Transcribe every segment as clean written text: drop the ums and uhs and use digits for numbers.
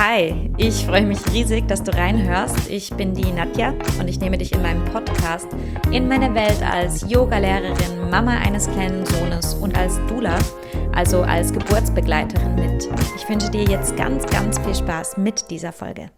Hi, ich freue mich riesig, dass du reinhörst. Ich bin die Nadja und ich nehme dich in meinem Podcast in meine Welt als Yoga-Lehrerin, Mama eines kleinen Sohnes und als Doula, also als Geburtsbegleiterin mit. Ich wünsche dir jetzt ganz, ganz viel Spaß mit dieser Folge.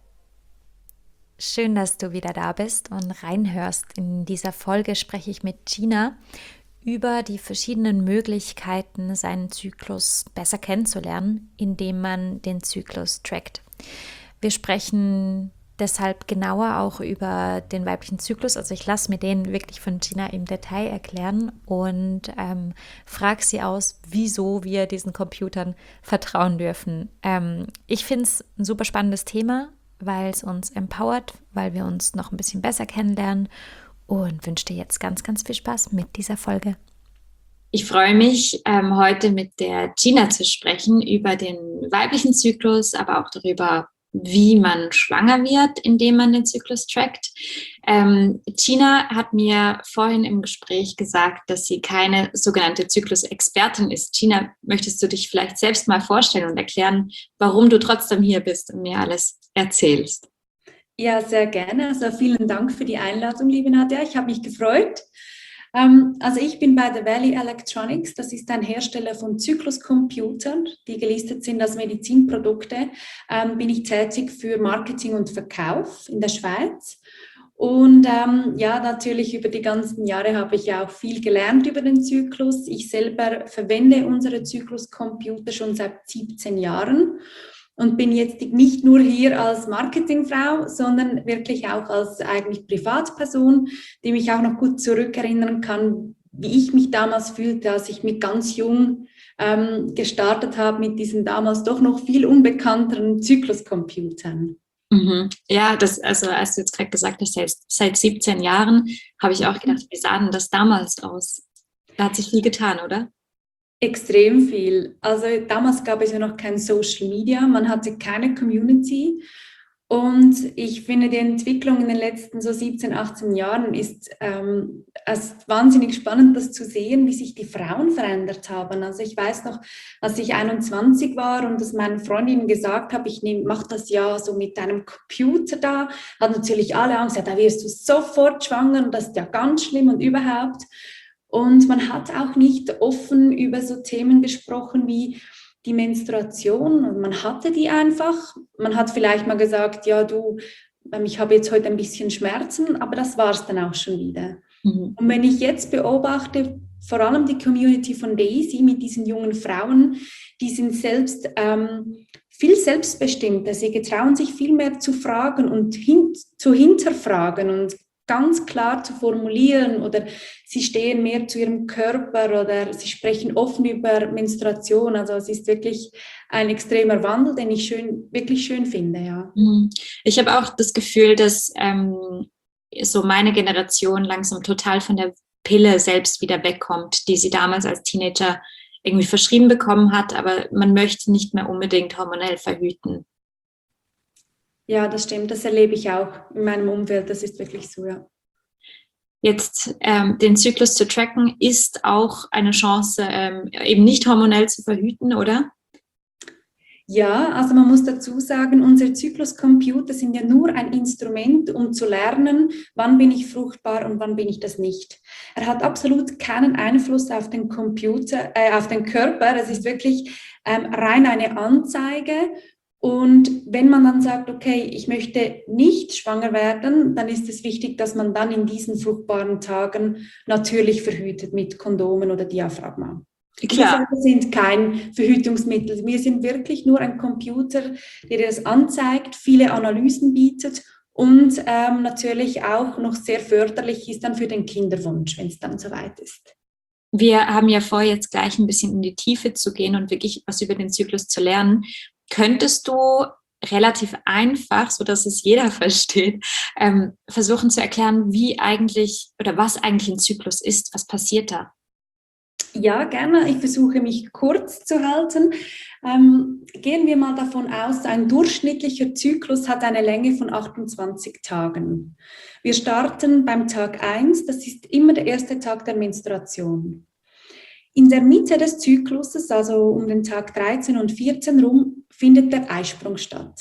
Schön, dass du wieder da bist und reinhörst. In dieser Folge spreche ich mit Gina über die verschiedenen Möglichkeiten, seinen Zyklus besser kennenzulernen, indem man den Zyklus trackt. Wir sprechen deshalb genauer auch über den weiblichen Zyklus. Also ich lasse mir den wirklich von Gina im Detail erklären und frage sie aus, wieso wir diesen Computern vertrauen dürfen. Ich finde es ein super spannendes Thema, weil es uns empowert, weil wir uns noch ein bisschen besser kennenlernen und wünsche dir jetzt ganz, ganz viel Spaß mit dieser Folge. Ich freue mich, heute mit der Gina zu sprechen über den weiblichen Zyklus, aber auch darüber, wie man schwanger wird, indem man den Zyklus trackt. Gina hat mir vorhin im Gespräch gesagt, dass sie keine sogenannte Zyklusexpertin ist. Gina, möchtest du dich vielleicht selbst mal vorstellen und erklären, warum du trotzdem hier bist und mir alles erzählst? Ja, sehr gerne. Also vielen Dank für die Einladung, liebe Nadja. Ich habe mich gefreut. Also ich bin bei The Valley Electronics. Das ist ein Hersteller von Zykluscomputern, die gelistet sind als Medizinprodukte. Bin ich tätig für Marketing und Verkauf in der Schweiz. Und ja, natürlich über die ganzen Jahre habe ich ja auch viel gelernt über den Zyklus. Ich selber verwende unsere Zykluscomputer schon seit 17 Jahren. Und bin jetzt nicht nur hier als Marketingfrau, sondern wirklich auch als eigentlich Privatperson, die mich auch noch gut zurückerinnern kann, wie ich mich damals fühlte, als ich mit ganz jung gestartet habe mit diesen damals doch noch viel unbekannteren Zykluscomputern. Mhm. Ja, also als du jetzt gerade gesagt hast, seit 17 Jahren, habe ich auch gedacht, wie sah denn das damals aus? Da hat sich viel getan, oder? Extrem viel. Also damals gab es ja noch kein Social Media, man hatte keine Community und ich finde die Entwicklung in den letzten so 17, 18 Jahren ist wahnsinnig spannend, das zu sehen, wie sich die Frauen verändert haben. Also ich weiß noch, als ich 21 war und das meinen Freundinnen gesagt habe, mache das ja so mit einem Computer da, hat natürlich alle Angst, ja, da wirst du sofort schwanger und das ist ja ganz schlimm und überhaupt. Und man hat auch nicht offen über so Themen gesprochen wie die Menstruation. Man hatte die einfach. Man hat vielleicht mal gesagt, ja du, ich habe jetzt heute ein bisschen Schmerzen, aber das war es dann auch schon wieder. Mhm. Und wenn ich jetzt beobachte, vor allem die Community von Daisy mit diesen jungen Frauen, die sind selbst viel selbstbestimmter. Sie getrauen sich viel mehr zu fragen und zu hinterfragen und ganz klar zu formulieren oder sie stehen mehr zu ihrem Körper oder sie sprechen offen über Menstruation. Also es ist wirklich ein extremer Wandel, den ich wirklich schön finde. Ja. Ich habe auch das Gefühl, dass so meine Generation langsam total von der Pille selbst wieder wegkommt, die sie damals als Teenager irgendwie verschrieben bekommen hat, aber man möchte nicht mehr unbedingt hormonell verhüten. Ja, das stimmt. Das erlebe ich auch in meinem Umfeld. Das ist wirklich so, ja. Jetzt den Zyklus zu tracken, ist auch eine Chance, eben nicht hormonell zu verhüten, oder? Ja, also man muss dazu sagen, unsere Zykluscomputer sind ja nur ein Instrument, um zu lernen, wann bin ich fruchtbar und wann bin ich das nicht. Er hat absolut keinen Einfluss auf den auf den Körper. Es ist wirklich rein eine Anzeige. Und wenn man dann sagt, okay, ich möchte nicht schwanger werden, dann ist es wichtig, dass man dann in diesen fruchtbaren Tagen natürlich verhütet mit Kondomen oder Diaphragma. Klar. Wir sind kein Verhütungsmittel. Wir sind wirklich nur ein Computer, der dir das anzeigt, viele Analysen bietet und natürlich auch noch sehr förderlich ist dann für den Kinderwunsch, wenn es dann soweit ist. Wir haben ja vor, jetzt gleich ein bisschen in die Tiefe zu gehen und wirklich was über den Zyklus zu lernen. Könntest du relativ einfach, sodass es jeder versteht, versuchen zu erklären, wie eigentlich oder was eigentlich ein Zyklus ist? Was passiert da? Ja, gerne. Ich versuche mich kurz zu halten. Gehen wir mal davon aus, ein durchschnittlicher Zyklus hat eine Länge von 28 Tagen. Wir starten beim Tag 1, das ist immer der erste Tag der Menstruation. In der Mitte des Zykluses, also um den Tag 13 und 14 rum, findet der Eisprung statt.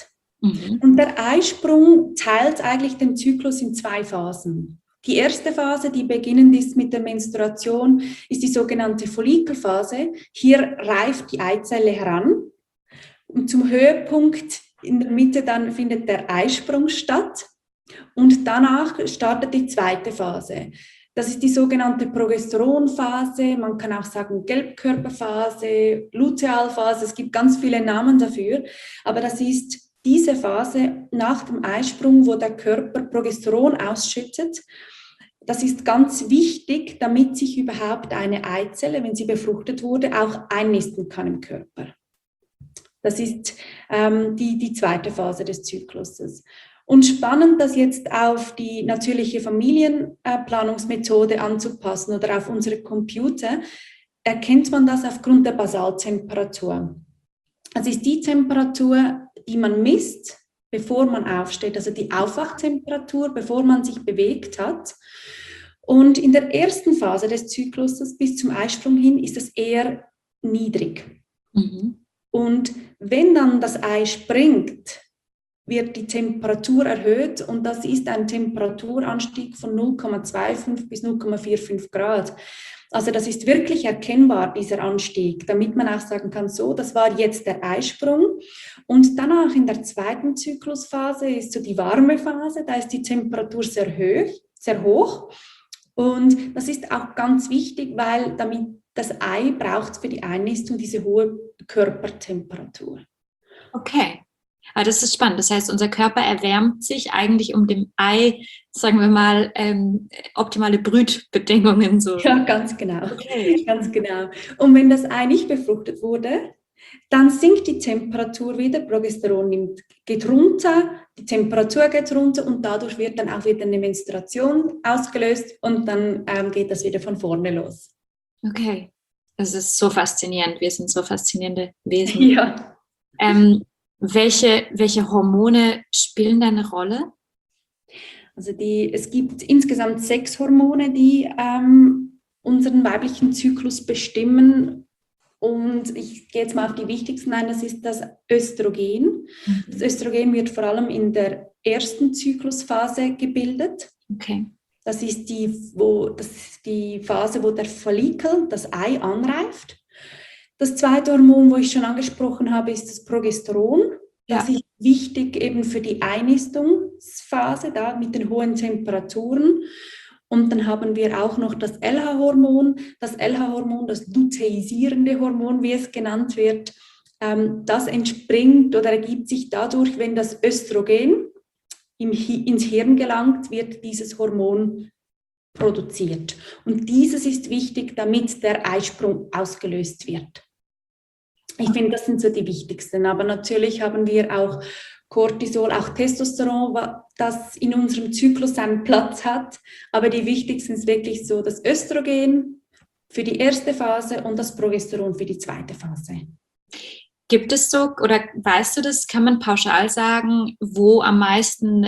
Und der Eisprung teilt eigentlich den Zyklus in 2 Phasen. Die erste Phase, die beginnend ist mit der Menstruation, ist die sogenannte Follikelphase. Hier reift die Eizelle heran. Und zum Höhepunkt in der Mitte dann findet der Eisprung statt. Und danach startet die zweite Phase. Das ist die sogenannte Progesteronphase, man kann auch sagen Gelbkörperphase, Lutealphase, es gibt ganz viele Namen dafür, aber das ist diese Phase nach dem Eisprung, wo der Körper Progesteron ausschüttet. Das ist ganz wichtig, damit sich überhaupt eine Eizelle, wenn sie befruchtet wurde, auch einnisten kann im Körper. Das ist die zweite Phase des Zykluses. Und spannend, das jetzt auf die natürliche Familienplanungsmethode anzupassen oder auf unsere Computer, erkennt man das aufgrund der Basaltemperatur. Das ist die Temperatur, die man misst, bevor man aufsteht, also die Aufwachtemperatur, bevor man sich bewegt hat. Und in der ersten Phase des Zykluses bis zum Eisprung hin ist es eher niedrig. Und wenn dann das Ei springt, wird die Temperatur erhöht und das ist ein Temperaturanstieg von 0,25 bis 0,45 Grad. Also das ist wirklich erkennbar, dieser Anstieg, damit man auch sagen kann, so, das war jetzt der Eisprung. Und danach in der zweiten Zyklusphase ist so die warme Phase, da ist die Temperatur sehr hoch. Und das ist auch ganz wichtig, weil damit das Ei braucht für die Einnistung diese hohe Körpertemperatur. Okay. Aber das ist spannend. Das heißt, unser Körper erwärmt sich eigentlich, um dem Ei, sagen wir mal, optimale Brütbedingungen so. Ja, ganz genau. Okay. Ganz genau. Und wenn das Ei nicht befruchtet wurde, dann sinkt die Temperatur wieder, Progesteron geht runter, die Temperatur geht runter und dadurch wird dann auch wieder eine Menstruation ausgelöst und dann geht das wieder von vorne los. Okay. Das ist so faszinierend. Wir sind so faszinierende Wesen. Ja. Welche Hormone spielen da eine Rolle? Also es gibt insgesamt 6 Hormone, die unseren weiblichen Zyklus bestimmen. Und ich gehe jetzt mal auf die wichtigsten ein, das ist das Östrogen. Das Östrogen wird vor allem in der ersten Zyklusphase gebildet. Okay. Das ist die Phase, wo der Follikel, das Ei, anreift. Das zweite Hormon, wo ich schon angesprochen habe, ist das Progesteron. Das ist wichtig eben für die Einnistungsphase, da mit den hohen Temperaturen. Und dann haben wir auch noch das LH-Hormon. Das LH-Hormon, das luteisierende Hormon, wie es genannt wird, das entspringt oder ergibt sich dadurch, wenn das Östrogen ins Hirn gelangt, wird dieses Hormon produziert. Und dieses ist wichtig, damit der Eisprung ausgelöst wird. Ich finde, das sind so die wichtigsten. Aber natürlich haben wir auch Cortisol, auch Testosteron, das in unserem Zyklus einen Platz hat. Aber die wichtigsten sind wirklich so das Östrogen für die erste Phase und das Progesteron für die zweite Phase. Gibt es so, oder weißt du das, kann man pauschal sagen, wo am meisten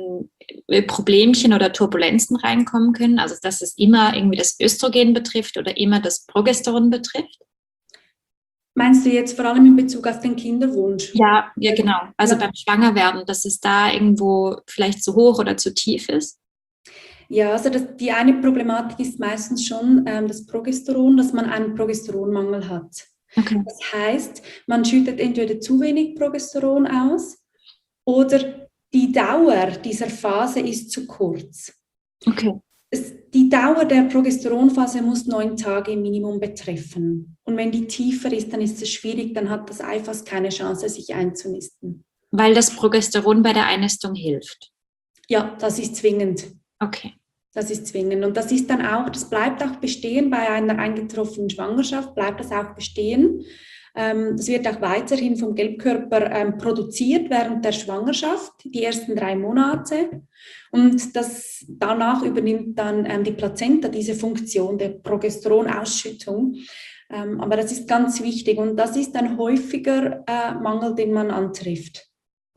Problemchen oder Turbulenzen reinkommen können? Also, dass es immer irgendwie das Östrogen betrifft oder immer das Progesteron betrifft? Meinst du jetzt vor allem in Bezug auf den Kinderwunsch? Ja, genau. Also beim Schwangerwerden, dass es da irgendwo vielleicht zu hoch oder zu tief ist? Ja, also die eine Problematik ist meistens schon das Progesteron, dass man einen Progesteronmangel hat. Okay. Das heißt, man schüttet entweder zu wenig Progesteron aus oder die Dauer dieser Phase ist zu kurz. Okay. Die Dauer der Progesteronphase muss 9 Tage im Minimum betreffen. Und wenn die tiefer ist, dann ist es schwierig, dann hat das Ei fast keine Chance, sich einzunisten. Weil das Progesteron bei der Einnistung hilft? Ja, das ist zwingend. Okay. Das ist zwingend. Und das ist dann auch, das bleibt auch bestehen bei einer eingetroffenen Schwangerschaft, bleibt das auch bestehen. Das wird auch weiterhin vom Gelbkörper produziert während der Schwangerschaft, die ersten 3 Monate. Und danach übernimmt dann die Plazenta diese Funktion der Progesteronausschüttung. Aber das ist ganz wichtig und das ist ein häufiger Mangel, den man antrifft.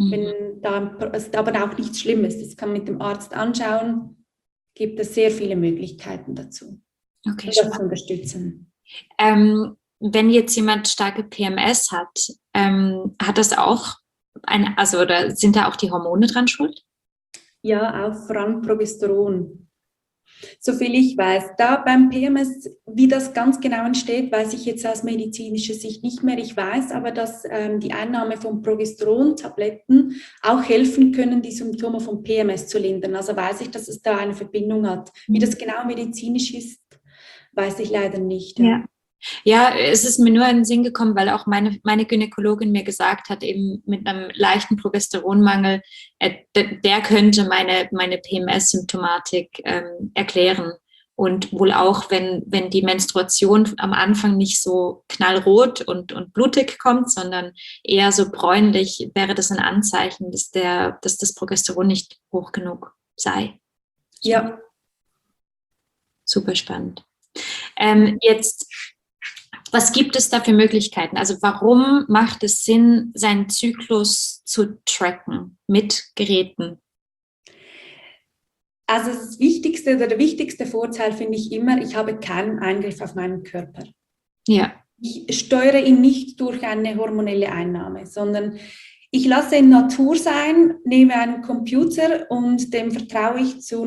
Es ist aber auch nichts Schlimmes. Das kann man mit dem Arzt anschauen. Gibt es sehr viele Möglichkeiten dazu, okay, das zu unterstützen. Wenn jetzt jemand starke PMS hat, hat das auch oder sind da auch die Hormone dran schuld? Ja, auch vor allem Progesteron. Soviel ich weiß. Da beim PMS, wie das ganz genau entsteht, weiß ich jetzt aus medizinischer Sicht nicht mehr. Ich weiß aber, dass die Einnahme von Progesteron-Tabletten auch helfen können, die Symptome von PMS zu lindern. Also weiß ich, dass es da eine Verbindung hat. Wie das genau medizinisch ist, weiß ich leider nicht. Ja. Ja, es ist mir nur in den Sinn gekommen, weil auch meine Gynäkologin mir gesagt hat, eben mit einem leichten Progesteronmangel, der könnte meine PMS-Symptomatik erklären. Und wohl auch, wenn die Menstruation am Anfang nicht so knallrot und blutig kommt, sondern eher so bräunlich, wäre das ein Anzeichen, dass das Progesteron nicht hoch genug sei. Ja. Super spannend. Jetzt, was gibt es da für Möglichkeiten? Also warum macht es Sinn, seinen Zyklus zu tracken mit Geräten? Also das Wichtigste oder der wichtigste Vorteil finde ich immer, ich habe keinen Eingriff auf meinen Körper. Ja. Ich steuere ihn nicht durch eine hormonelle Einnahme, sondern ich lasse ihn Natur sein, nehme einen Computer und dem vertraue ich zu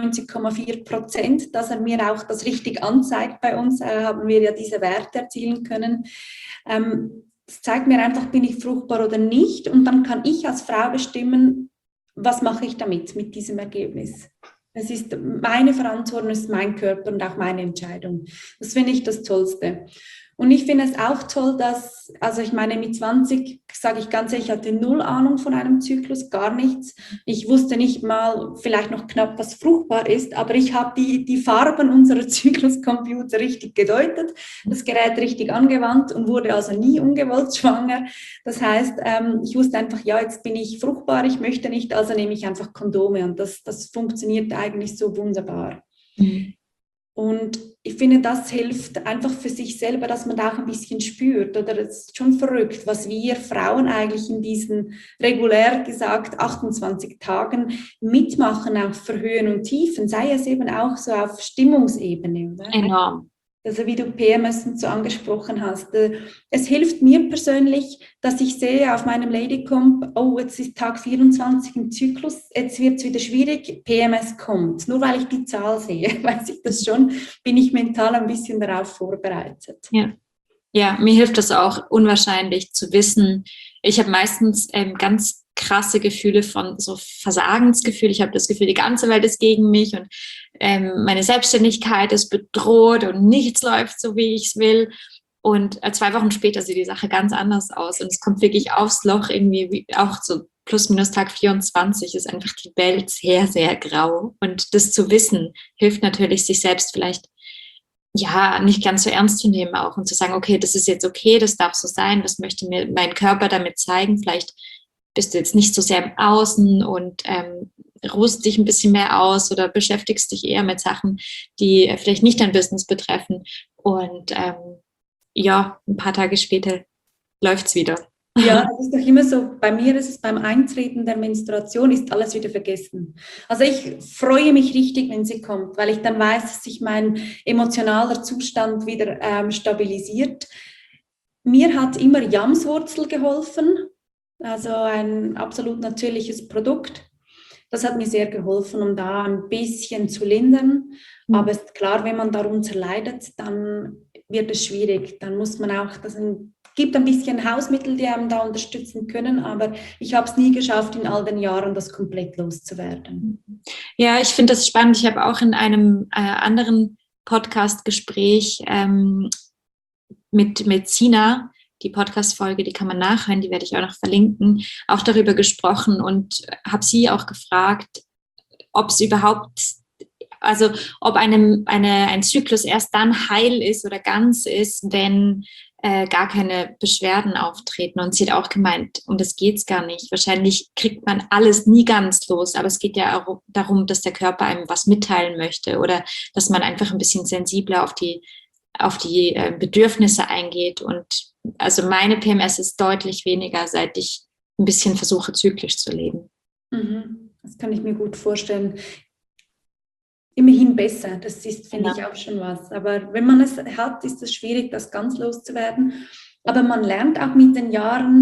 99,4%, dass er mir auch das richtig anzeigt. Bei uns haben wir ja diese Werte erzielen können. Es zeigt mir einfach, bin ich fruchtbar oder nicht. Und dann kann ich als Frau bestimmen, was mache ich damit, mit diesem Ergebnis. Es ist meine Verantwortung, es ist mein Körper und auch meine Entscheidung. Das finde ich das Tollste. Und ich finde es auch toll, dass, also ich meine, mit 20, sage ich ganz ehrlich, ich hatte null Ahnung von einem Zyklus, gar nichts. Ich wusste nicht mal, vielleicht noch knapp, was fruchtbar ist, aber ich habe die Farben unserer Zykluscomputer richtig gedeutet, das Gerät richtig angewandt und wurde also nie ungewollt schwanger. Das heißt, ich wusste einfach, ja, jetzt bin ich fruchtbar, ich möchte nicht, also nehme ich einfach Kondome und das funktioniert eigentlich so wunderbar. Mhm. Und ich finde, das hilft einfach für sich selber, dass man da auch ein bisschen spürt. Oder es ist schon verrückt, was wir Frauen eigentlich in diesen, regulär gesagt, 28 Tagen mitmachen, auch für Höhen und Tiefen, sei es eben auch so auf Stimmungsebene. Oder? Enorm. Also wie du PMS so angesprochen hast. Es hilft mir persönlich, dass ich sehe auf meinem Ladycomp, oh, jetzt ist Tag 24 im Zyklus, jetzt wird es wieder schwierig, PMS kommt. Nur weil ich die Zahl sehe, weiß ich das schon, bin ich mental ein bisschen darauf vorbereitet. Ja, mir hilft das auch unwahrscheinlich zu wissen. Ich habe meistens ganz krasse Gefühle von so Versagensgefühl. Ich habe das Gefühl, die ganze Welt ist gegen mich und meine Selbstständigkeit ist bedroht und nichts läuft so, wie ich es will. Und 2 Wochen später sieht die Sache ganz anders aus und es kommt wirklich aufs Loch irgendwie, auch so plus minus Tag 24 ist einfach die Welt sehr, sehr grau. Und das zu wissen, hilft natürlich, sich selbst vielleicht nicht ganz so ernst zu nehmen auch und zu sagen, okay, das ist jetzt okay, das darf so sein, was möchte mir mein Körper damit zeigen? Vielleicht bist du jetzt nicht so sehr im Außen und ruhst dich ein bisschen mehr aus oder beschäftigst dich eher mit Sachen, die vielleicht nicht dein Business betreffen. Und ein paar Tage später läuft's wieder. Ja, das ist doch immer so. Bei mir ist es beim Eintreten der Menstruation, ist alles wieder vergessen. Also ich freue mich richtig, wenn sie kommt, weil ich dann weiß, dass sich mein emotionaler Zustand wieder stabilisiert. Mir hat immer Jamswurzel geholfen, also ein absolut natürliches Produkt. Das hat mir sehr geholfen, um da ein bisschen zu lindern. Aber es ist klar, wenn man darunter leidet, dann wird es schwierig. Dann muss man auch, es gibt ein bisschen Hausmittel, die einem da unterstützen können, aber ich habe es nie geschafft, in all den Jahren das komplett loszuwerden. Ja, ich finde das spannend. Ich habe auch in einem anderen Podcast-Gespräch mit Sina, die Podcast-Folge, die kann man nachhören, die werde ich auch noch verlinken, auch darüber gesprochen und habe sie auch gefragt, ob es überhaupt, also ob ein Zyklus erst dann heil ist oder ganz ist, wenn gar keine Beschwerden auftreten. Und sie hat auch gemeint, um das geht es gar nicht. Wahrscheinlich kriegt man alles nie ganz los, aber es geht ja auch darum, dass der Körper einem was mitteilen möchte oder dass man einfach ein bisschen sensibler auf die Bedürfnisse eingeht. Und also meine PMS ist deutlich weniger, seit ich ein bisschen versuche, zyklisch zu leben. Das kann ich mir gut vorstellen. Immerhin besser, das ist, finde ich, auch schon was. Aber wenn man es hat, ist es schwierig, das ganz loszuwerden. Aber man lernt auch mit den Jahren,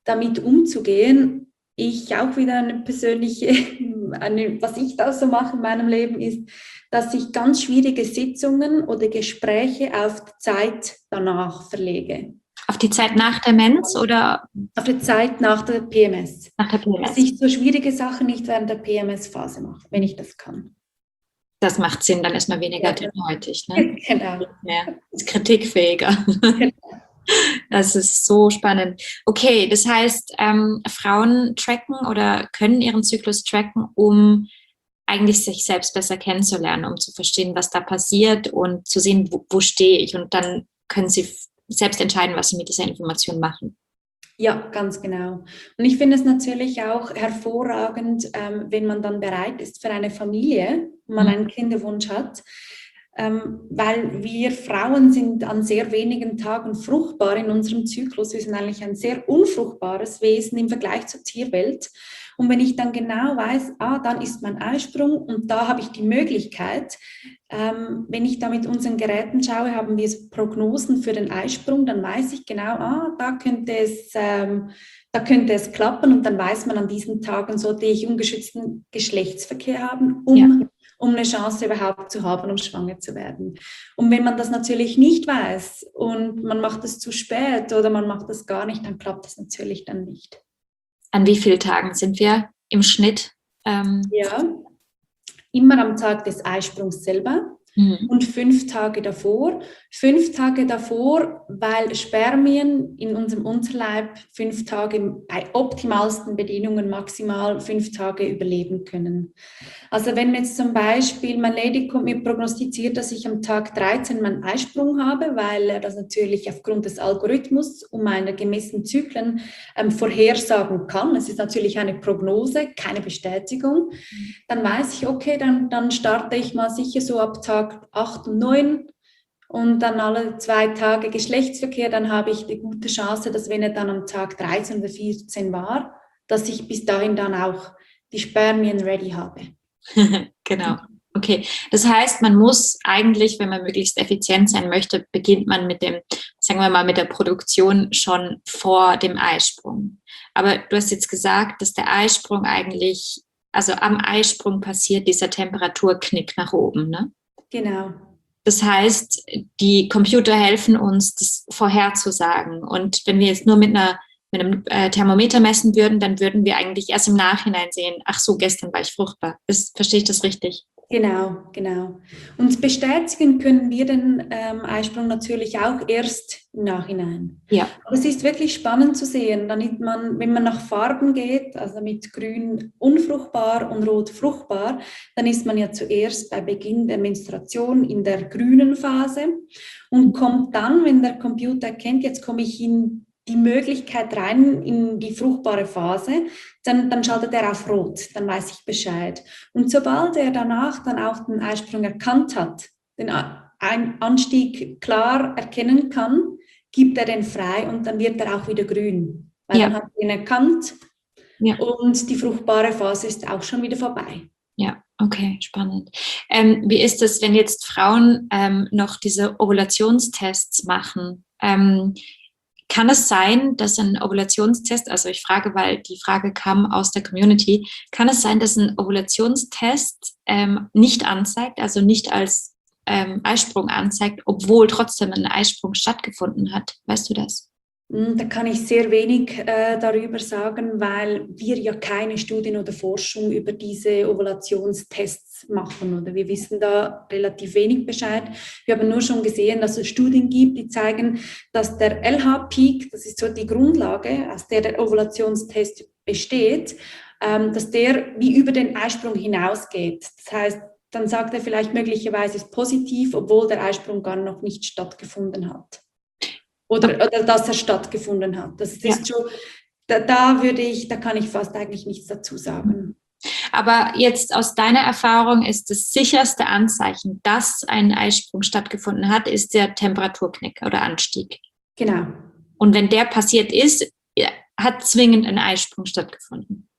damit umzugehen. Ich auch wieder eine persönliche, was ich da so mache in meinem Leben ist, dass ich ganz schwierige Sitzungen oder Gespräche auf die Zeit danach verlege. Auf die Zeit nach der Mens oder? Auf die Zeit nach der PMS. Nach der PMS. Dass ich so schwierige Sachen nicht während der PMS-Phase mache, wenn ich das kann. Das macht Sinn, dann ist man weniger dünnhäutig. Ne? Genau. Ja, ist kritikfähiger. Genau. Das ist so spannend. Okay, das heißt, Frauen tracken oder können ihren Zyklus tracken, um eigentlich sich selbst besser kennenzulernen, um zu verstehen, was da passiert und zu sehen, wo stehe ich. Und dann können sie selbst entscheiden, was sie mit dieser Information machen. Ja, ganz genau. Und ich finde es natürlich auch hervorragend, wenn man dann bereit ist für eine Familie, wenn man einen Kinderwunsch hat, weil wir Frauen sind an sehr wenigen Tagen fruchtbar in unserem Zyklus. Wir sind eigentlich ein sehr unfruchtbares Wesen im Vergleich zur Tierwelt. Und wenn ich dann genau weiß, dann ist mein Eisprung und da habe ich die Möglichkeit, wenn ich da mit unseren Geräten schaue, haben wir Prognosen für den Eisprung, dann weiß ich genau, da könnte es klappen und dann weiß man, an diesen Tagen sollte ich ungeschützten Geschlechtsverkehr haben, um eine Chance überhaupt zu haben, um schwanger zu werden. Und wenn man das natürlich nicht weiß und man macht es zu spät oder man macht es gar nicht, dann klappt das natürlich dann nicht. An wie vielen Tagen sind wir im Schnitt? Ja, immer am Tag des Eisprungs selber und 5 Tage davor. 5 Tage davor, weil Spermien in unserem Unterleib 5 Tage bei optimalsten Bedingungen maximal 5 Tage überleben können. Also wenn jetzt zum Beispiel mein Lady kommt mir prognostiziert, dass ich am Tag 13 meinen Eisprung habe, weil er das natürlich aufgrund des Algorithmus und meiner gemessenen Zyklen vorhersagen kann. Es ist natürlich eine Prognose, keine Bestätigung. Dann weiß ich, okay, dann starte ich mal sicher so ab Tag 8 und 9 und dann alle 2 Tage Geschlechtsverkehr, dann habe ich die gute Chance, dass wenn er dann am Tag 13 oder 14 war, dass ich bis dahin dann auch die Spermien ready habe. Genau. Okay. Das heißt, man muss eigentlich, wenn man möglichst effizient sein möchte, beginnt man mit dem, sagen wir mal, mit der Produktion schon vor dem Eisprung. Aber du hast jetzt gesagt, dass der Eisprung eigentlich, also am Eisprung passiert dieser Temperaturknick nach oben, ne? Genau. Das heißt, die Computer helfen uns, das vorherzusagen. Und wenn wir jetzt nur mit einem Thermometer messen würden, dann würden wir eigentlich erst im Nachhinein sehen, ach so, gestern war ich fruchtbar. Verstehe ich das richtig? Genau. Und bestätigen können wir den Eisprung natürlich auch erst im Nachhinein. Ja. Aber es ist wirklich spannend zu sehen, wenn man nach Farben geht, also mit Grün unfruchtbar und Rot fruchtbar, dann ist man ja zuerst bei Beginn der Menstruation in der grünen Phase und kommt dann, wenn der Computer erkennt, jetzt komme ich in die Möglichkeit rein in die fruchtbare Phase, dann schaltet er auf Rot, dann weiß ich Bescheid. Und sobald er danach dann auch den Eisprung erkannt hat, den Anstieg klar erkennen kann, gibt er den frei und dann wird er auch wieder grün. Weil dann hat er ihn erkannt und die fruchtbare Phase ist auch schon wieder vorbei. Ja, okay, spannend. Wie ist es, wenn jetzt Frauen noch diese Ovulationstests machen? Kann es sein, dass ein Ovulationstest, also ich frage, weil die Frage kam aus der Community, kann es sein, dass ein Ovulationstest nicht anzeigt, also nicht als Eisprung anzeigt, obwohl trotzdem ein Eisprung stattgefunden hat? Weißt du das? Da kann ich sehr wenig darüber sagen, weil wir ja keine Studien oder Forschung über diese Ovulationstests machen. Oder wir wissen da relativ wenig Bescheid. Wir haben nur schon gesehen, dass es Studien gibt, die zeigen, dass der LH-Peak, das ist so die Grundlage, aus der der Ovulationstest besteht, dass der wie über den Eisprung hinausgeht. Das heißt, dann sagt er vielleicht möglicherweise ist positiv, obwohl der Eisprung gar noch nicht stattgefunden hat. Oder dass er stattgefunden hat. Das ist schon, da kann ich fast eigentlich nichts dazu sagen. Aber jetzt aus deiner Erfahrung ist das sicherste Anzeichen, dass ein Eisprung stattgefunden hat, ist der Temperaturknick oder Anstieg. Genau. Und wenn der passiert ist, hat zwingend ein Eisprung stattgefunden.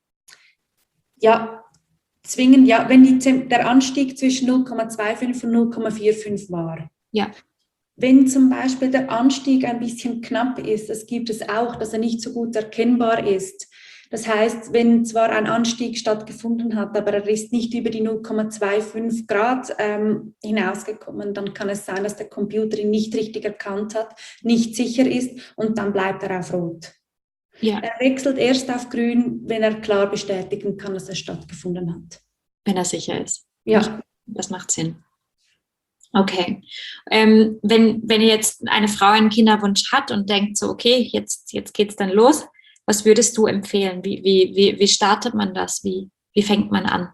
Ja, zwingend, ja, wenn der Anstieg zwischen 0,25 und 0,45 war. Ja. wenn zum Beispiel der Anstieg ein bisschen knapp ist, das gibt es auch, dass er nicht so gut erkennbar ist. Das heißt, wenn zwar ein Anstieg stattgefunden hat, aber er ist nicht über die 0,25 Grad hinausgekommen, dann kann es sein, dass der Computer ihn nicht richtig erkannt hat, nicht sicher ist und dann bleibt er auf Rot. Ja. Er wechselt erst auf Grün, wenn er klar bestätigen kann, dass er stattgefunden hat. Wenn er sicher ist. Ja. Das macht Sinn. Okay. Wenn jetzt eine Frau einen Kinderwunsch hat und denkt so, okay, jetzt geht's dann los, was würdest du empfehlen? Wie startet man das? Wie fängt man an?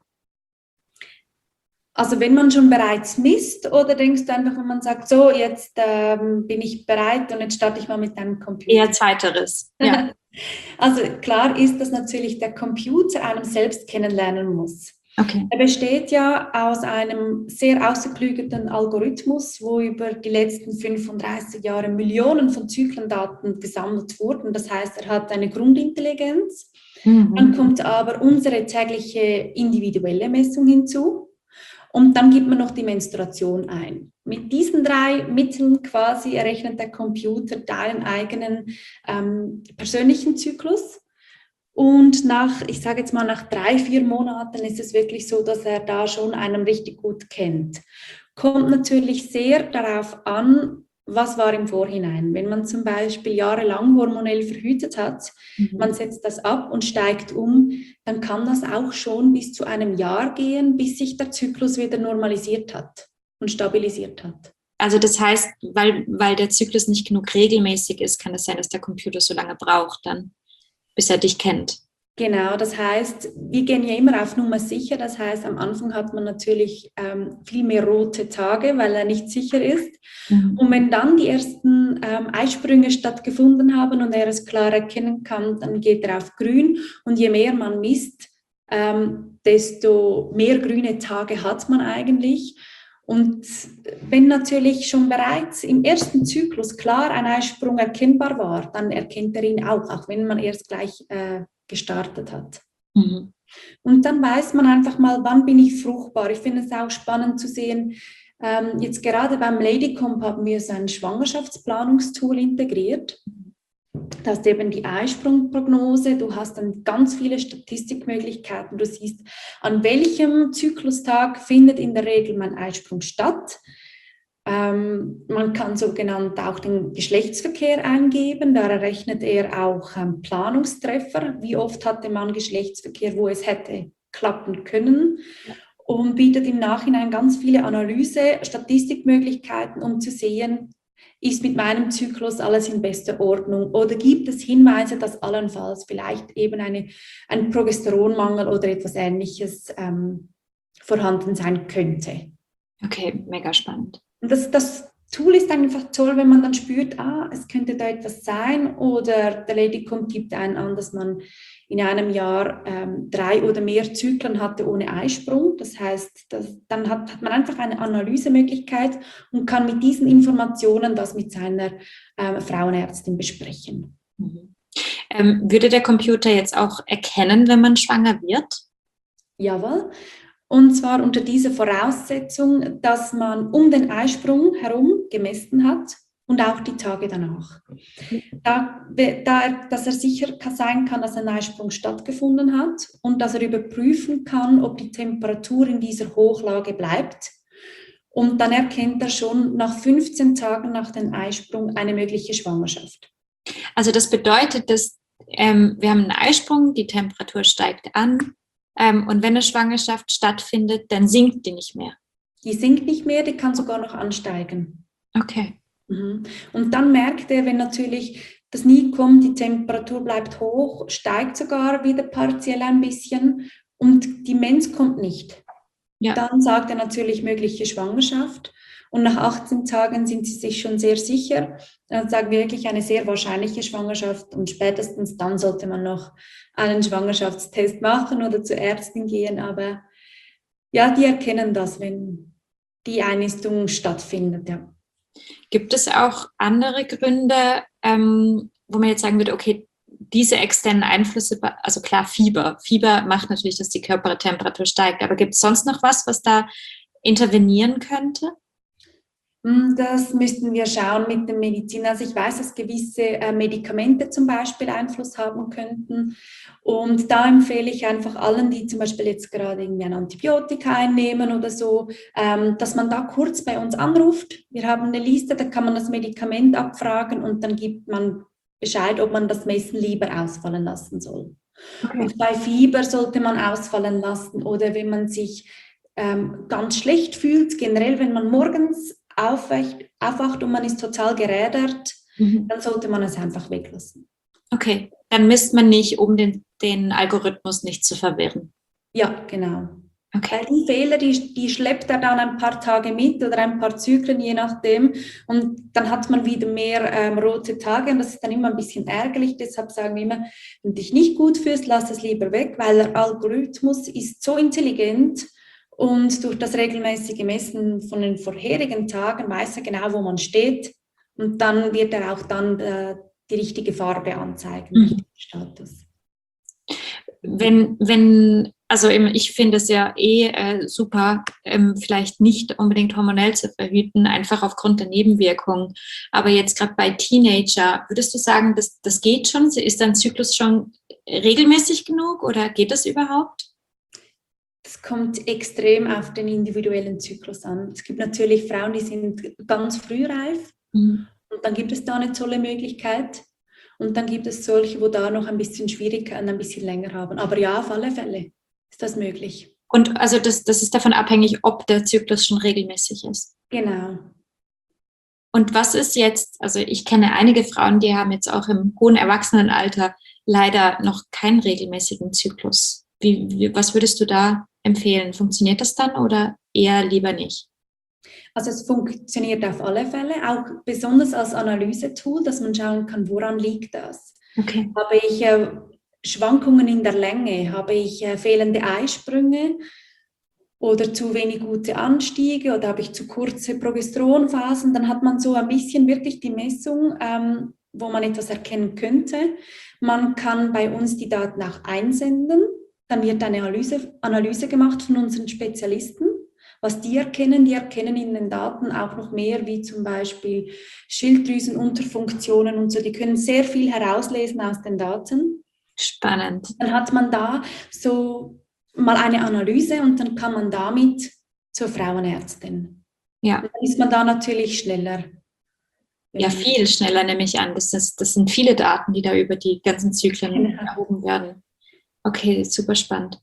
Also wenn man schon bereits misst, oder denkst du einfach, wenn man sagt, so jetzt bin ich bereit und jetzt starte ich mal mit deinem Computer? Eher zweiteres, ja. Also klar ist, dass natürlich der Computer einem selbst kennenlernen muss. Okay. Er besteht ja aus einem sehr ausgeklügelten Algorithmus, wo über die letzten 35 Jahre Millionen von Zyklendaten gesammelt wurden. Das heißt, er hat eine Grundintelligenz. Dann kommt aber unsere tägliche individuelle Messung hinzu. Und dann gibt man noch die Menstruation ein. Mit diesen 3 Mitteln quasi errechnet der Computer deinen eigenen persönlichen Zyklus. Und ich sage jetzt mal, nach 3-4 Monaten ist es wirklich so, dass er da schon einen richtig gut kennt. Kommt natürlich sehr darauf an, was war im Vorhinein. Wenn man zum Beispiel jahrelang hormonell verhütet hat, man setzt das ab und steigt um, dann kann das auch schon bis zu einem Jahr gehen, bis sich der Zyklus wieder normalisiert hat und stabilisiert hat. Also das heißt, weil der Zyklus nicht genug regelmäßig ist, kann es sein, dass der Computer so lange braucht dann, bis er dich kennt. Genau, das heißt, wir gehen ja immer auf Nummer sicher. Das heißt, am Anfang hat man natürlich viel mehr rote Tage, weil er nicht sicher ist. Und wenn dann die ersten Eisprünge stattgefunden haben und er es klar erkennen kann, dann geht er auf grün. Und je mehr man misst, desto mehr grüne Tage hat man eigentlich. Und wenn natürlich schon bereits im ersten Zyklus klar ein Eisprung erkennbar war, dann erkennt er ihn auch wenn man erst gleich gestartet hat. Und dann weiß man einfach mal, wann bin ich fruchtbar. Ich finde es auch spannend zu sehen, jetzt gerade beim Ladycomp haben wir so ein Schwangerschaftsplanungstool integriert. Das ist eben die Eisprungprognose. Du hast dann ganz viele Statistikmöglichkeiten. Du siehst, an welchem Zyklustag findet in der Regel mein Eisprung statt. Man kann sogenannt auch den Geschlechtsverkehr eingeben. Da errechnet er auch Planungstreffer. Wie oft hatte man Geschlechtsverkehr, wo es hätte klappen können? Und bietet im Nachhinein ganz viele Statistikmöglichkeiten, um zu sehen, ist mit meinem Zyklus alles in bester Ordnung oder gibt es Hinweise, dass allenfalls vielleicht eben ein Progesteronmangel oder etwas Ähnliches vorhanden sein könnte. Okay, mega spannend. Und das Tool ist einfach toll, wenn man dann spürt, es könnte da etwas sein oder der Ladycomp gibt einen an, dass man in einem Jahr 3 oder mehr Zyklen hatte ohne Eisprung. Das heißt, dann hat man einfach eine Analysemöglichkeit und kann mit diesen Informationen das mit seiner Frauenärztin besprechen. Würde der Computer jetzt auch erkennen, wenn man schwanger wird? Jawohl. Und zwar unter dieser Voraussetzung, dass man um den Eisprung herum gemessen hat und auch die Tage danach. Dass er sicher sein kann, dass ein Eisprung stattgefunden hat und dass er überprüfen kann, ob die Temperatur in dieser Hochlage bleibt. Und dann erkennt er schon nach 15 Tagen nach dem Eisprung eine mögliche Schwangerschaft. Also das bedeutet, dass wir haben einen Eisprung, die Temperatur steigt an. Und wenn eine Schwangerschaft stattfindet, dann sinkt die nicht mehr. Die sinkt nicht mehr, die kann sogar noch ansteigen. Okay. Und dann merkt er, wenn natürlich das nie kommt, die Temperatur bleibt hoch, steigt sogar wieder partiell ein bisschen und die Mens kommt nicht. Ja. Dann sagt er natürlich mögliche Schwangerschaft. Und nach 18 Tagen sind sie sich schon sehr sicher. Dann sagen wir wirklich eine sehr wahrscheinliche Schwangerschaft. Und spätestens dann sollte man noch einen Schwangerschaftstest machen oder zur Ärztin gehen. Aber ja, die erkennen das, wenn die Einnistung stattfindet. Ja. Gibt es auch andere Gründe, wo man jetzt sagen würde, okay, diese externen Einflüsse, also klar, Fieber. Fieber macht natürlich, dass die Körpertemperatur steigt. Aber gibt es sonst noch was da intervenieren könnte? Das müssten wir schauen mit der Medizin. Also ich weiß, dass gewisse Medikamente zum Beispiel Einfluss haben könnten. Und da empfehle ich einfach allen, die zum Beispiel jetzt gerade irgendwie ein Antibiotika einnehmen oder so, dass man da kurz bei uns anruft. Wir haben eine Liste, da kann man das Medikament abfragen und dann gibt man Bescheid, ob man das Messen lieber ausfallen lassen soll. Okay. Und bei Fieber sollte man ausfallen lassen oder wenn man sich ganz schlecht fühlt, generell wenn man morgens aufwacht und man ist total gerädert, dann sollte man es einfach weglassen. Okay, dann misst man nicht, um den Algorithmus nicht zu verwirren. Ja, genau. Okay. Weil die Fehler, die schleppt er dann ein paar Tage mit oder ein paar Zyklen, je nachdem. Und dann hat man wieder mehr rote Tage und das ist dann immer ein bisschen ärgerlich. Deshalb sagen wir immer, wenn du dich nicht gut fühlst, lass es lieber weg, weil der Algorithmus ist so intelligent. Und durch das regelmäßige Messen von den vorherigen Tagen weiß er genau, wo man steht. Und dann wird er auch dann die richtige Farbe anzeigen, den richtigen Status. Also ich finde es ja super, vielleicht nicht unbedingt hormonell zu verhüten, einfach aufgrund der Nebenwirkungen. Aber jetzt gerade bei Teenager, würdest du sagen, das geht schon? Ist dein Zyklus schon regelmäßig genug oder geht das überhaupt? Es kommt extrem auf den individuellen Zyklus an. Es gibt natürlich Frauen, die sind ganz frühreif und dann gibt es da eine tolle Möglichkeit. Und dann gibt es solche, wo da noch ein bisschen Schwierigkeiten, ein bisschen länger haben. Aber ja, auf alle Fälle ist das möglich. Und also das ist davon abhängig, ob der Zyklus schon regelmäßig ist. Genau. Und was ist jetzt, also ich kenne einige Frauen, die haben jetzt auch im hohen Erwachsenenalter leider noch keinen regelmäßigen Zyklus. Was würdest du da empfehlen? Funktioniert das dann oder eher lieber nicht? Also es funktioniert auf alle Fälle, auch besonders als Analysetool, dass man schauen kann, woran liegt das. Okay. Habe ich Schwankungen in der Länge? Habe ich fehlende Eisprünge oder zu wenig gute Anstiege oder habe ich zu kurze Progesteronphasen? Dann hat man so ein bisschen wirklich die Messung, wo man etwas erkennen könnte. Man kann bei uns die Daten auch einsenden. Dann wird eine Analyse gemacht von unseren Spezialisten. Was die erkennen in den Daten auch noch mehr, wie zum Beispiel Schilddrüsenunterfunktionen und so. Die können sehr viel herauslesen aus den Daten. Spannend. Dann hat man da so mal eine Analyse und dann kann man damit zur Frauenärztin. Ja. Und dann ist man da natürlich schneller. Ja, viel schneller nehme ich an. Das sind viele Daten, die da über die ganzen Zyklen erhoben werden. Okay, super spannend.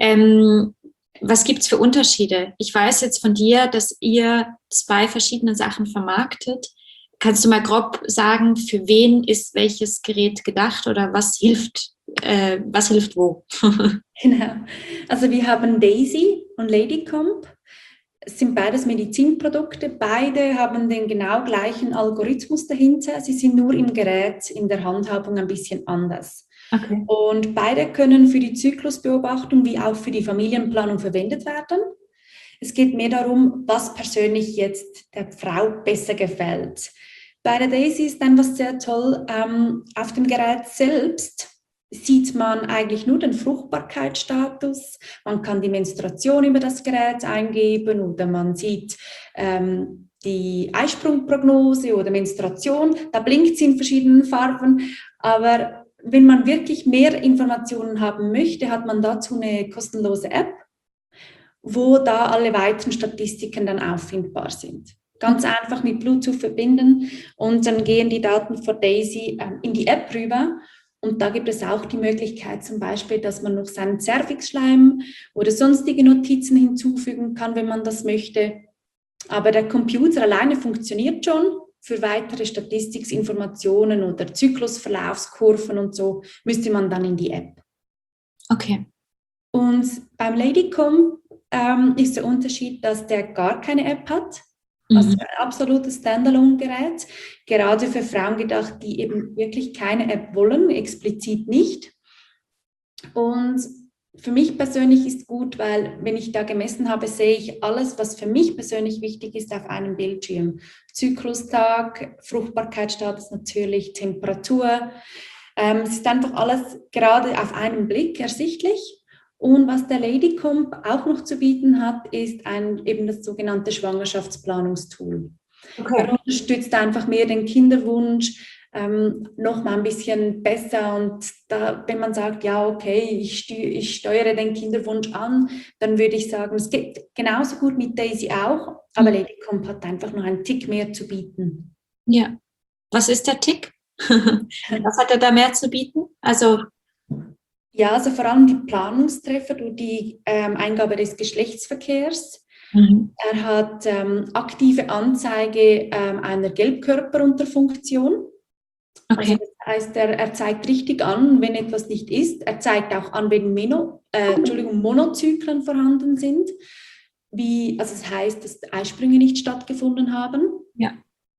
Was gibt es für Unterschiede? Ich weiß jetzt von dir, dass ihr 2 verschiedene Sachen vermarktet. Kannst du mal grob sagen, für wen ist welches Gerät gedacht oder was hilft wo? Genau. Also wir haben Daisy und Ladycomp. Es sind beides Medizinprodukte. Beide haben den genau gleichen Algorithmus dahinter. Sie sind nur im Gerät, in der Handhabung ein bisschen anders. Okay. Und beide können für die Zyklusbeobachtung wie auch für die Familienplanung verwendet werden. Es geht mehr darum, was persönlich jetzt der Frau besser gefällt. Bei der Daisy ist einfach sehr toll, auf dem Gerät selbst sieht man eigentlich nur den Fruchtbarkeitsstatus. Man kann die Menstruation über das Gerät eingeben oder man sieht die Eisprungprognose oder Menstruation. Da blinkt es in verschiedenen Farben, aber wenn man wirklich mehr Informationen haben möchte, hat man dazu eine kostenlose App, wo da alle weiteren Statistiken dann auffindbar sind. Ganz einfach mit Bluetooth verbinden und dann gehen die Daten von Daisy in die App rüber. Und da gibt es auch die Möglichkeit zum Beispiel, dass man noch seinen Cervixschleim oder sonstige Notizen hinzufügen kann, wenn man das möchte. Aber der Computer alleine funktioniert schon. Für weitere Statistikinformationen oder Zyklusverlaufskurven und so müsste man dann in die App. Okay. Und beim Ladycomp ist der Unterschied, dass der gar keine App hat. Also ein absolutes Standalone-Gerät, gerade für Frauen gedacht, die eben wirklich keine App wollen, explizit nicht. Und für mich persönlich ist gut, weil wenn ich da gemessen habe, sehe ich alles, was für mich persönlich wichtig ist, auf einem Bildschirm. Zyklustag, Fruchtbarkeitsstatus natürlich, Temperatur. Es ist einfach alles gerade auf einen Blick ersichtlich. Und was der Ladycomp auch noch zu bieten hat, ist eben das sogenannte Schwangerschaftsplanungstool. Er unterstützt einfach mehr den Kinderwunsch noch mal ein bisschen besser. Und da, wenn man sagt, ja, okay, ich steuere den Kinderwunsch an, dann würde ich sagen, es geht genauso gut mit Daisy auch, aber Ladycomp hat einfach noch einen Tick mehr zu bieten. Ja. Was ist der Tick? Was hat er da mehr zu bieten? Also ja, also vor allem die Planungstreffer durch die Eingabe des Geschlechtsverkehrs. Er hat aktive Anzeige einer Gelbkörperunterfunktion. okay. Also das heißt, er zeigt richtig an, wenn etwas nicht ist. Er zeigt auch an, wenn Monozyklen vorhanden sind. Also das heißt, dass Eisprünge nicht stattgefunden haben. Ja.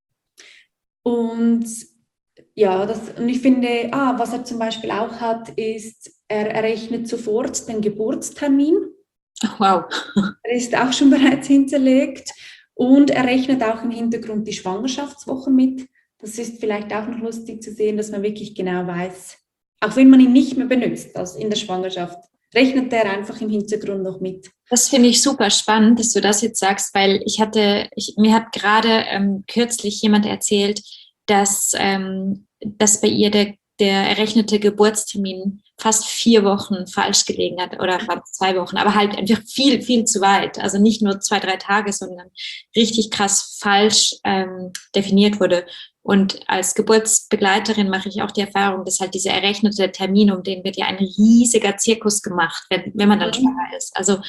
Und ja, und ich finde, was er zum Beispiel auch hat, ist, er errechnet sofort den Geburtstermin. Ach, wow. Er ist auch schon bereits hinterlegt und er rechnet auch im Hintergrund die Schwangerschaftswochen mit. Das ist vielleicht auch noch lustig zu sehen, dass man wirklich genau weiß, auch wenn man ihn nicht mehr benutzt, also in der Schwangerschaft, rechnet er einfach im Hintergrund noch mit. Das finde ich super spannend, dass du das jetzt sagst, weil mir hat gerade kürzlich jemand erzählt, dass bei ihr der errechnete Geburtstermin fast 4 Wochen falsch gelegen hat oder 2 Wochen, aber halt einfach viel, viel zu weit. Also nicht nur 2, 3 Tage, sondern richtig krass falsch definiert wurde. Und als Geburtsbegleiterin mache ich auch die Erfahrung, dass halt dieser errechnete Termin, um den wird ja ein riesiger Zirkus gemacht, wenn man dann schwanger ist. Also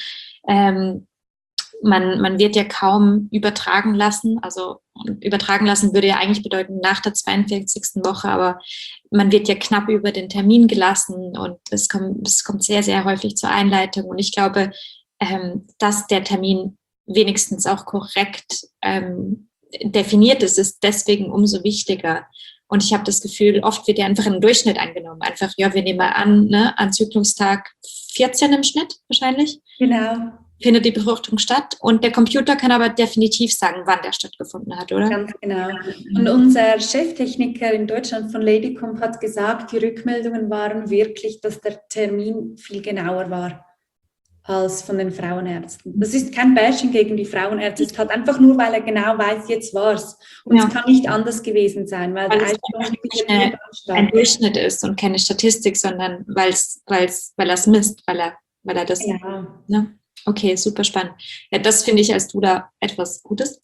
man wird ja kaum übertragen lassen. Also übertragen lassen würde ja eigentlich bedeuten nach der 42. Woche, aber man wird ja knapp über den Termin gelassen und es kommt sehr, sehr häufig zur Einleitung. Und ich glaube, dass der Termin wenigstens auch korrekt definiert ist deswegen umso wichtiger. Und ich habe das Gefühl, oft wird ja einfach ein Durchschnitt angenommen. Einfach, ja, wir nehmen mal an, ne, an Zyklungstag 14 im Schnitt wahrscheinlich. Genau. Findet die Befruchtung statt. Und der Computer kann aber definitiv sagen, wann der stattgefunden hat, oder? Ganz genau. Und unser Cheftechniker in Deutschland von Ladycomp hat gesagt, die Rückmeldungen waren wirklich, dass der Termin viel genauer war als von den Frauenärzten. Das ist kein Bashing gegen die Frauenärzte, es ist halt einfach nur, weil er genau weiß, jetzt war's. Und es kann nicht anders gewesen sein, weil der Eisprung nicht ein Durchschnitt ist und keine Statistik, sondern weil er es misst, weil er das... Ja. Ne? Okay, super spannend. Ja, das finde ich als Doula etwas Gutes.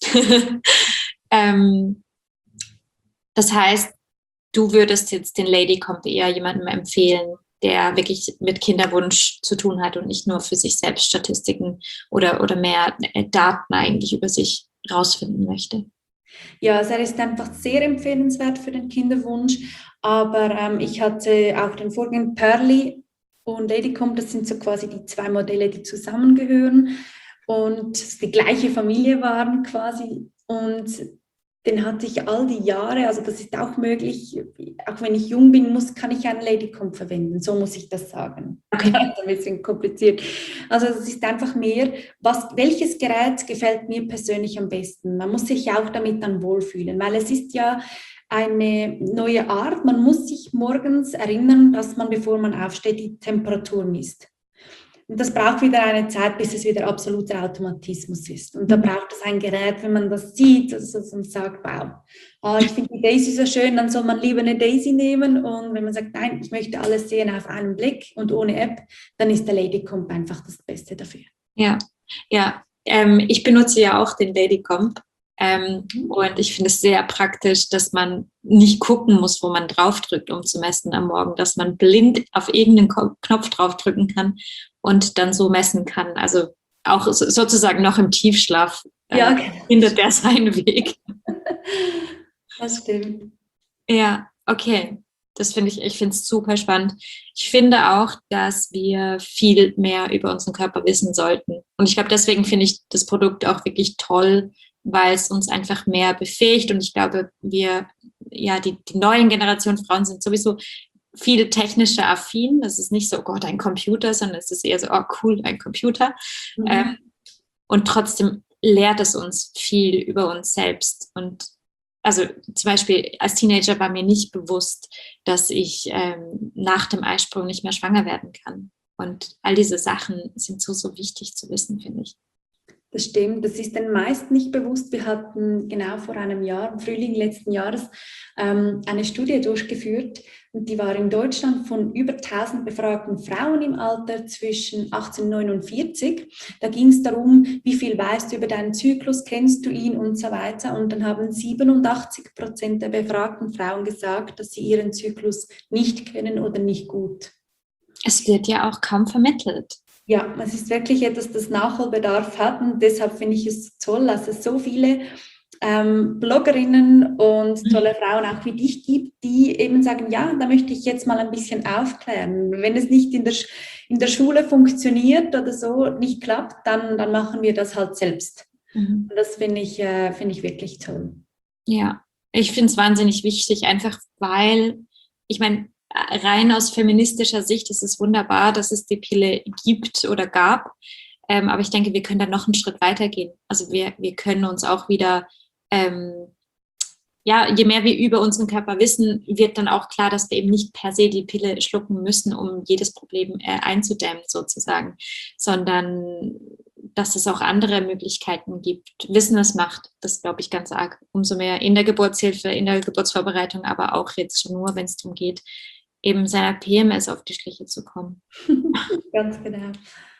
Das heißt, du würdest jetzt den Ladycomp eher jemandem empfehlen, der wirklich mit Kinderwunsch zu tun hat und nicht nur für sich selbst Statistiken oder mehr Daten eigentlich über sich rausfinden möchte. Ja, also er ist einfach sehr empfehlenswert für den Kinderwunsch, aber ich hatte auch den Vorgänger Pearly und Ladycomp, das sind so quasi die 2 Modelle, die zusammengehören und die gleiche Familie waren quasi und den hatte ich all die Jahre, also das ist auch möglich, auch wenn ich jung bin, kann ich einen Ladycomp verwenden, so muss ich das sagen. Okay. Das ist ein bisschen kompliziert. Also es ist einfach mehr, welches Gerät gefällt mir persönlich am besten? Man muss sich auch damit dann wohlfühlen, weil es ist ja eine neue Art, man muss sich morgens erinnern, dass man, bevor man aufsteht, die Temperatur misst. Und das braucht wieder eine Zeit, bis es wieder absoluter Automatismus ist. Und da braucht es ein Gerät, wenn man das sieht, also man sagt, wow, ich finde die Daisy so schön, dann soll man lieber eine Daisy nehmen. Und wenn man sagt, nein, ich möchte alles sehen auf einen Blick und ohne App, dann ist der Ladycomp einfach das Beste dafür. Ja. Ich benutze ja auch den Ladycomp. Und ich finde es sehr praktisch, dass man nicht gucken muss, wo man draufdrückt, um zu messen am Morgen, dass man blind auf irgendeinen Knopf draufdrücken kann und dann so messen kann. Also auch sozusagen noch im Tiefschlaf findet der seinen Weg. Das stimmt. Ja, okay. Ich finde es super spannend. Ich finde auch, dass wir viel mehr über unseren Körper wissen sollten. Und ich glaube, deswegen finde ich das Produkt auch wirklich toll, weil es uns einfach mehr befähigt. Und ich glaube, die neuen Generationen Frauen sind sowieso viel technischer affin. Das ist nicht so, oh Gott, ein Computer, sondern es ist eher so, oh cool, ein Computer. Und trotzdem lehrt es uns viel über uns selbst. Und also zum Beispiel als Teenager war mir nicht bewusst, dass ich nach dem Eisprung nicht mehr schwanger werden kann. Und all diese Sachen sind so wichtig zu wissen, finde ich. Das stimmt, das ist den meisten nicht bewusst. Wir hatten genau vor einem Jahr, im Frühling letzten Jahres, eine Studie durchgeführt und die war in Deutschland von über 1000 befragten Frauen im Alter zwischen 18 und 49. Da ging es darum, wie viel weißt du über deinen Zyklus, kennst du ihn und so weiter. Und dann haben 87% der befragten Frauen gesagt, dass sie ihren Zyklus nicht kennen oder nicht gut. Es wird ja auch kaum vermittelt. Ja, es ist wirklich etwas, das Nachholbedarf hat und deshalb finde ich es toll, dass es so viele Bloggerinnen und tolle Frauen auch wie dich gibt, die eben sagen, ja, da möchte ich jetzt mal ein bisschen aufklären. Wenn es nicht in der Schule funktioniert oder so, nicht klappt, dann machen wir das halt selbst. Und das finde ich wirklich toll. Ja, ich finde es wahnsinnig wichtig, einfach weil, ich meine, rein aus feministischer Sicht ist es wunderbar, dass es die Pille gibt oder gab. Aber ich denke, wir können da noch einen Schritt weiter gehen. Also wir können uns auch wieder, je mehr wir über unseren Körper wissen, wird dann auch klar, dass wir eben nicht per se die Pille schlucken müssen, um jedes Problem einzudämmen sozusagen, sondern dass es auch andere Möglichkeiten gibt. Wissen, was macht, das glaube ich ganz arg. Umso mehr in der Geburtshilfe, in der Geburtsvorbereitung, aber auch jetzt schon nur, wenn es darum geht, eben seiner PMS auf die Schliche zu kommen. Ganz genau.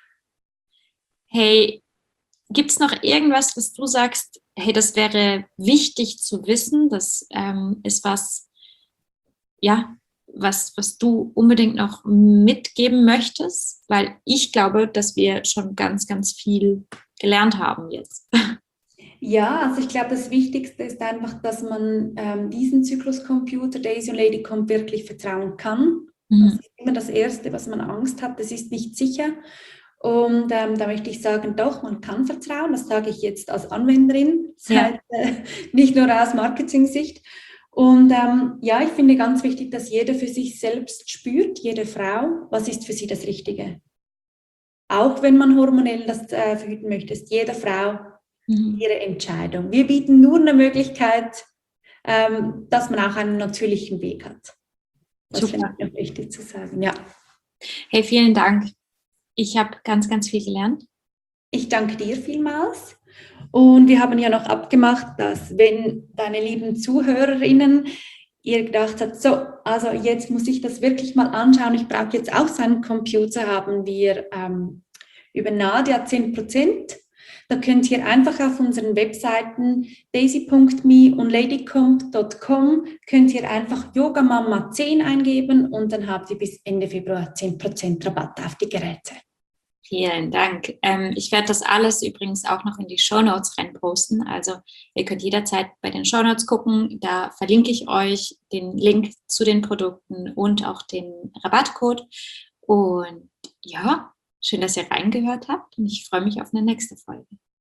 Hey, gibt es noch irgendwas, was du sagst, hey, das wäre wichtig zu wissen, das ist was du unbedingt noch mitgeben möchtest? Weil ich glaube, dass wir schon ganz, ganz viel gelernt haben jetzt. Ja, also ich glaube, das Wichtigste ist einfach, dass man diesen Zykluscomputer Daisy und Ladycomp wirklich vertrauen kann. Das ist immer das Erste, was man Angst hat, das ist nicht sicher. Und da möchte ich sagen, doch, man kann vertrauen, das sage ich jetzt als Anwenderin, nicht nur aus Marketing-Sicht. Und ich finde ganz wichtig, dass jeder für sich selbst spürt, jede Frau, was ist für sie das Richtige. Auch wenn man hormonell das verhüten möchte, ist jede Frau ihre Entscheidung. Wir bieten nur eine Möglichkeit, dass man auch einen natürlichen Weg hat. Das finde ich noch wichtig zu sagen, ja. Hey, vielen Dank. Ich habe ganz, ganz viel gelernt. Ich danke dir vielmals. Und wir haben ja noch abgemacht, dass wenn deine lieben ZuhörerInnen ihr gedacht habt, so, also jetzt muss ich das wirklich mal anschauen, ich brauche jetzt auch so einen Computer, haben wir über Nadia 10%. Da könnt ihr einfach auf unseren Webseiten daisy.me und ladycomp.com könnt ihr einfach Yogamama 10 eingeben und dann habt ihr bis Ende Februar 10% Rabatt auf die Geräte. Vielen Dank. Ich werde das alles übrigens auch noch in die Shownotes reinposten. Also ihr könnt jederzeit bei den Shownotes gucken. Da verlinke ich euch den Link zu den Produkten und auch den Rabattcode. Und ja, schön, dass ihr reingehört habt und ich freue mich auf eine nächste Folge.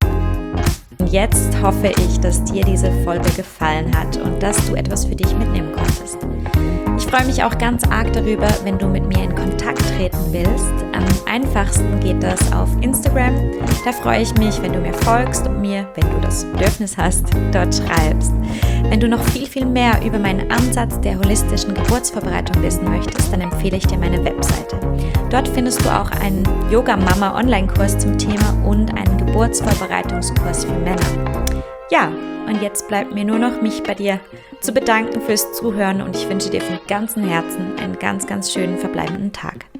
Und jetzt hoffe ich, dass dir diese Folge gefallen hat und dass du etwas für dich mitnehmen konntest. Ich freue mich auch ganz arg darüber, wenn du mit mir in Kontakt treten willst. Am einfachsten geht das auf Instagram. Da freue ich mich, wenn du mir folgst und mir, wenn du das Bedürfnis hast, dort schreibst. Wenn du noch viel, viel mehr über meinen Ansatz der holistischen Geburtsvorbereitung wissen möchtest, dann empfehle ich dir meine Webseite. Dort findest du auch einen Yoga-Mama-Online-Kurs zum Thema und einen Geburtsvorbereitungskurs für Männer. Ja, und jetzt bleibt mir nur noch, mich bei dir zu bedanken fürs Zuhören und ich wünsche dir von ganzem Herzen einen ganz, ganz schönen verbleibenden Tag.